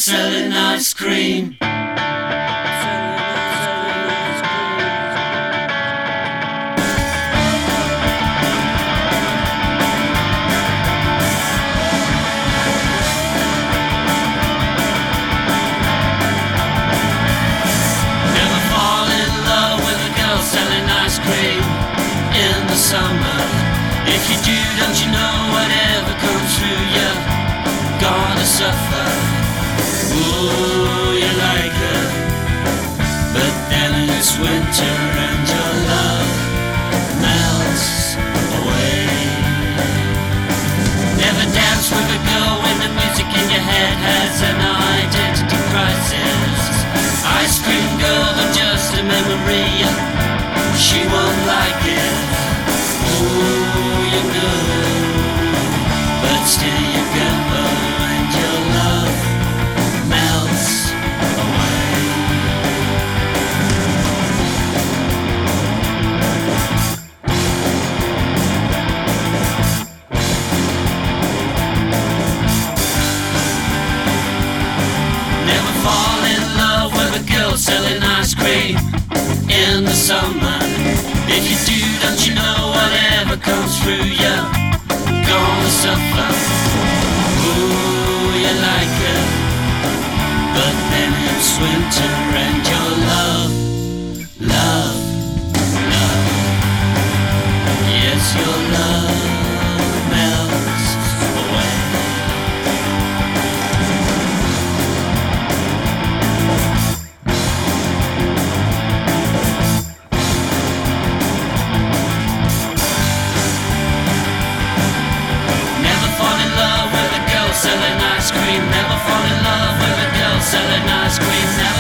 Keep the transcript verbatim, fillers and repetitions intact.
selling ice cream. Never fall in love with a girl selling ice cream in the summer. If you do, don't you know whatever comes through you, gonna suffer. Ooh, you like her, but then it's winter and your love melts away. Never dance with a girl when the music in your head has an identity crisis. Ice cream girl, but just a memory, she won't like it. Ooh, you know, but still you go and your love melts away. Never fall in love with a girl selling ice cream in the summer. If you do, don't you know whatever comes through you, gonna suffer. Ooh, you like her, but then it's winter and your love, love, love. Yes, your love melts away. Selling ice cream, never fall in love with a girl selling ice cream, never